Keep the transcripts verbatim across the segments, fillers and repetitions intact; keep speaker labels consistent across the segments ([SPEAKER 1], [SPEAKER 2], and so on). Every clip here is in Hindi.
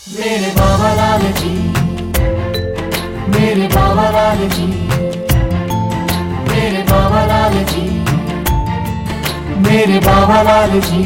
[SPEAKER 1] मेरे बाबा लाल जी, मेरे बाबा लाल जी, मेरे बाबा लाल जी, मेरे बाबा लाल जी।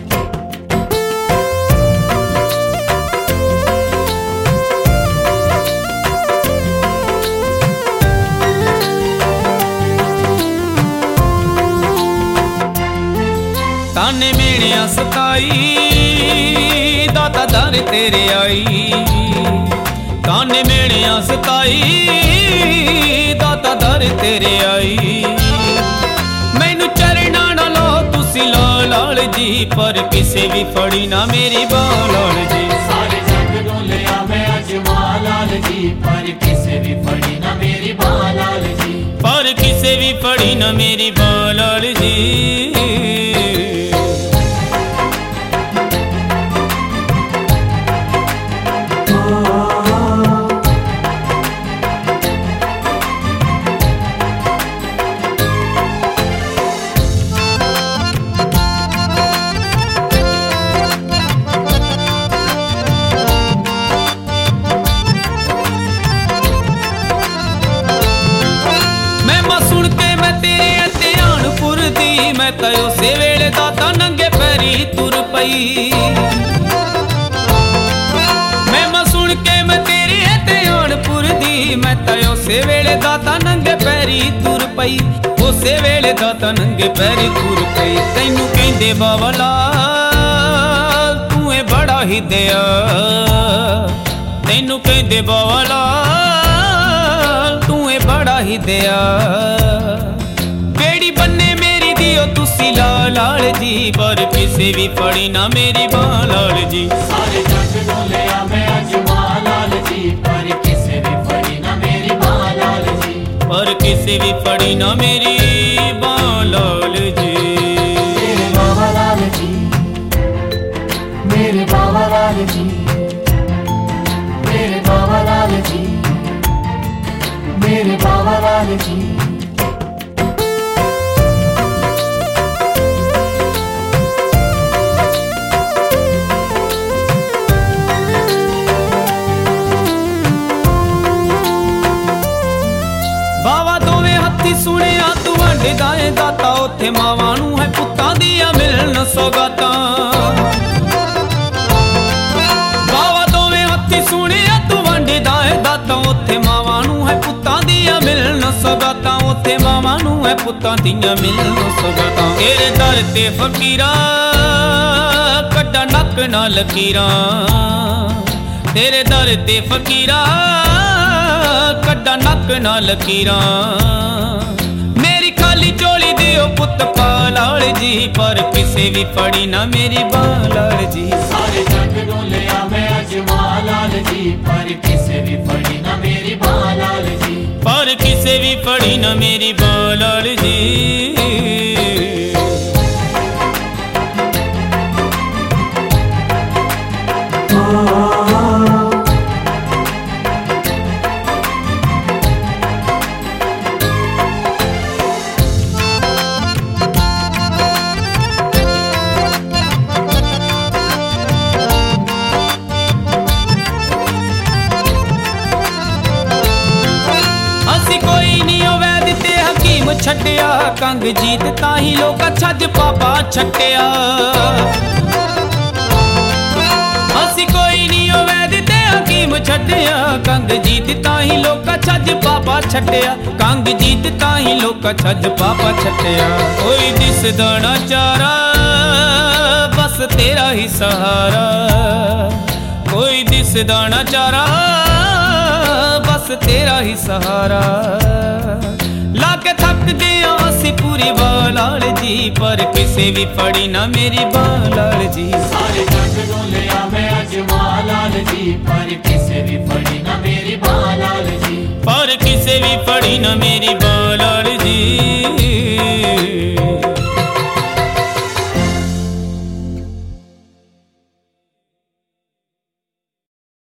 [SPEAKER 2] ताने मेणिया सताई दाता दर तेरे आई, ताने मेणिया सताई दाता दर तेरे आई। मैनू चरना ना लो तुसी लाल लाल जी, पर किसे भी फड़ी ना मेरी बाल लाल जी।
[SPEAKER 1] सारे जग नूं लिया मैं अजमा लाल जी, पर किसे भी फड़ी ना मेरी बाल लाल जी,
[SPEAKER 2] पर किसे भी फड़ी ना मेरी बाल लाल जी। मैं तो उसे वेले दाता नंगे पैरी तुर पई, मैं मां सुन के मैं तेरी ध्यानपुर दी। मैं तो उसे वेले दाता नंगे पैरी तुर पई, उसे वेले दाता नंगे पैरी तुर पई। तैनू कहंदे बाबा लाल तू है बड़ा ही दया, तैनू कहंदे बाबा लाल तू है बड़ा ही दया। बेड़ी बन्ने मेरी दियो तुसी लाल लाल जी, पर किसे भी फड़ी ना मेरी बाल लाल जी।
[SPEAKER 1] सारे जग नूं लिया मैं अजमा लाल जी, पर किसे भी फड़ी ना मेरी बाल लाल जी,
[SPEAKER 2] पर किसे भी फड़ी ना मेरी बाल लाल जी।
[SPEAKER 1] मेरे बाबा लाल जी, मेरे बाबा लाल जी, मेरे बाबा लाल जी, मेरे बाबा लाल जी।
[SPEAKER 2] बाबा दोवे हत्थी सुनिया तू वंडदा है दाता, उथे मावां नूं है पुत्तां दियां मिलन सौगातां। बाबा दोवे हत्थी सुनिया तू वंडदा है दाता, उथे मावां नूं है पुत्तां दियां मिलन सौगातां, उथे मावां नूं है पुत्तां दियां मिलन सौगातां। तेरे दर ते फकीरा कड्डा नक ना लकीरां, तेरे दर ते फकीरा कड्डा नक ना लकीरां। मेरी खाली चोली दियो पुत पाल लाल जी, पर किसे भी फड़ी ना मेरी बाल लाल जी।
[SPEAKER 1] सारे जग नूं लिया मैं अजमा लाल जी, पर किसे भी फड़ी ना मेरी बाल लाल जी,
[SPEAKER 2] पर किसे भी फड़ी ना मेरी बाल लाल जी। छड्डिया कंग जीत ताही लोग छज पापा छट्टिया, असी कोई नहीं वैद ते हकीम छड्डिया कंग जीत ताही लोग छज पापा छट्टिया, कंग जीत ताही लोग छज पापा छट्टिया। कोई दिसदा ना चारा बस तेरा ही सहारा, कोई दिसदा ना चारा बस तेरा ही सहारा। लाके थक गया असी पूरी बाल लाल जी, पर किसे भी फड़ी ना मेरी बाल लाल जी।
[SPEAKER 1] सारे जग नूं लिया मैं अजमा लाल जी, पर किसे भी फड़ी ना मेरी बाल लाल जी,
[SPEAKER 2] पर किसे भी फड़ी ना मेरी बाल